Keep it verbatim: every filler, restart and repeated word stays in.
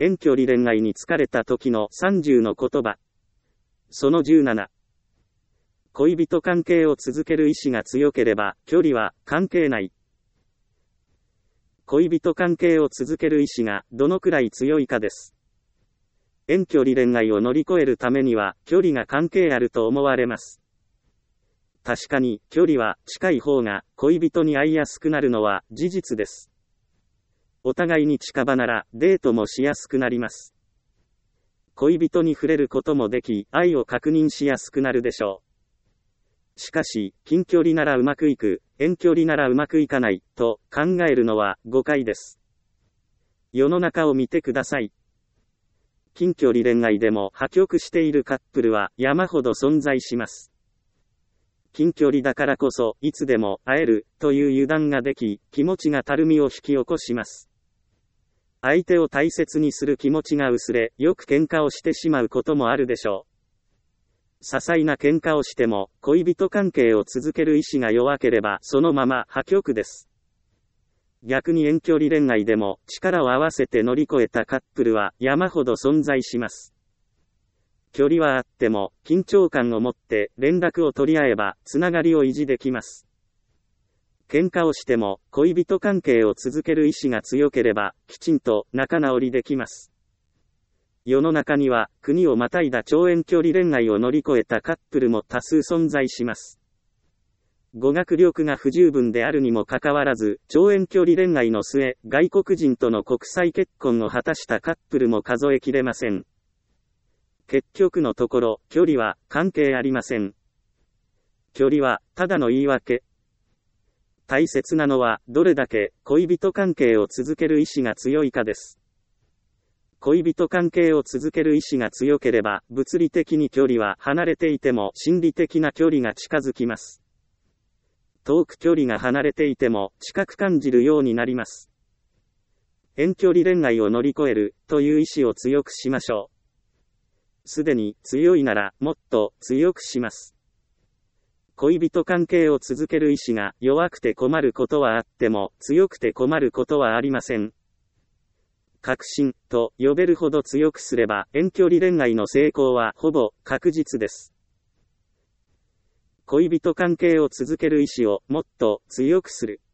遠距離恋愛に疲れた時のさんじゅうの言葉。そのじゅうなな。恋人関係を続ける意志が強ければ、距離は関係ない。恋人関係を続ける意志がどのくらい強いかです。遠距離恋愛を乗り越えるためには、距離が関係あると思われます。確かに、距離は近い方が恋人に会いやすくなるのは事実です。お互いに近場ならデートもしやすくなります。恋人に触れることもでき、愛を確認しやすくなるでしょう。しかし、近距離ならうまくいく、遠距離ならうまくいかない、と考えるのは誤解です。世の中を見てください。近距離恋愛でも破局しているカップルは山ほど存在します。近距離だからこそ、いつでも会える、という油断ができ、気持ちがたるみを引き起こします。相手を大切にする気持ちが薄れ、よく喧嘩をしてしまうこともあるでしょう。些細な喧嘩をしても、恋人関係を続ける意志が弱ければ、そのまま破局です。逆に遠距離恋愛でも、力を合わせて乗り越えたカップルは、山ほど存在します。距離はあっても、緊張感を持って連絡を取り合えば、つながりを維持できます。喧嘩をしても、恋人関係を続ける意志が強ければ、きちんと仲直りできます。世の中には、国をまたいだ超遠距離恋愛を乗り越えたカップルも多数存在します。語学力が不十分であるにもかかわらず、超遠距離恋愛の末、外国人との国際結婚を果たしたカップルも数えきれません。結局のところ、距離は関係ありません。距離は、ただの言い訳。大切なのは、どれだけ恋人関係を続ける意志が強いかです。恋人関係を続ける意志が強ければ、物理的に距離は離れていても心理的な距離が近づきます。遠く距離が離れていても近く感じるようになります。遠距離恋愛を乗り越えるという意志を強くしましょう。すでに強いならもっと強くします。恋人関係を続ける意志が弱くて困ることはあっても強くて困ることはありません。確信と呼べるほど強くすれば遠距離恋愛の成功はほぼ確実です。恋人関係を続ける意志をもっと強くする。